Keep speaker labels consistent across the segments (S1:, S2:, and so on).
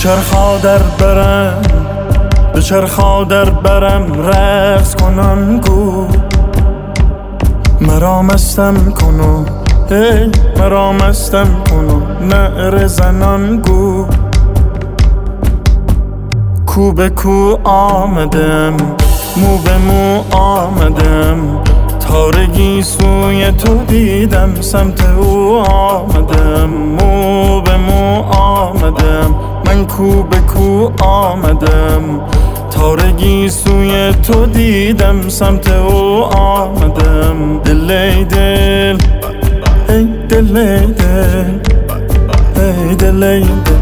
S1: بچرخا در برم رقص کنم گو مرا مستم کنو مرا مستم کنو نعره زنان گو کو به کو آمدم مو به مو آمدم تارگی سوی تو دیدم سمت او آمدم مو به مو آمدم من کو به کو آمدم تارگی سوی تو دیدم سمت او آمدم دل ای دل ای دل ای دل ای دل ای دل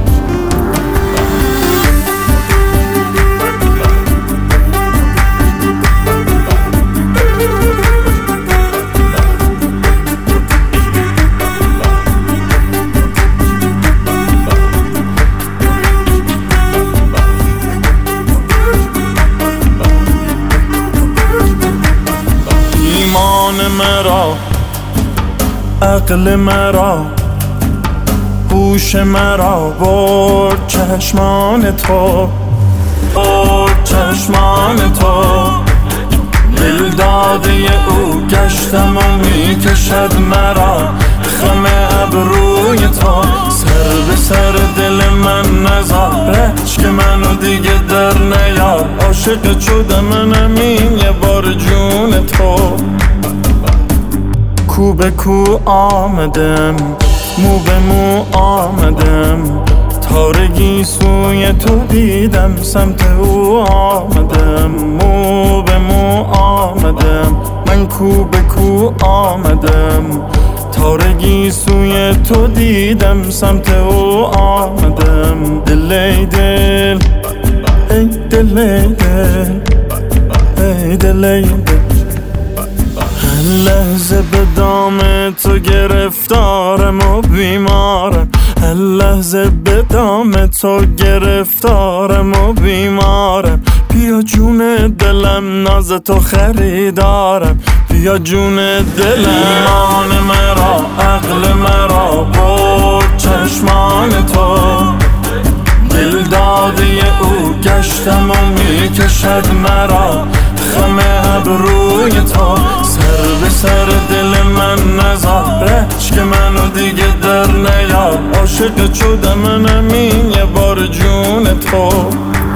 S1: مرا عقل مرا هوش مرا برد چشمان تو دل داده او گشتم و میکشد مرا خم ابروی تو سر به سر دل من نزار عشق منو دیگه در نیار عاشق شده منم این یه بار جون تو کو به کو آمدم مو به مو آمدم تارگی سوی تو دیدم سمت او آمدم مو به مو آمدم من کو به کو آمدم تارگی سوی تو دیدم سمت او آمدم دل ای دل ای دل ای دل ای دل ای دل لحظه به دام تو گرفتارم و بیمارم لحظه به دام تو گرفتارم و بیمارم بیا جون دلم ناز تو خریدارم بیا جون دلم ایمان مرا عقل مرا برد چشمان تو دل داده او گشتم و میکشد مرا خم ابروی تو سر به سر دل من نزار عشق منو دیگه در نیار عاشق شده منم این یه بار جون تو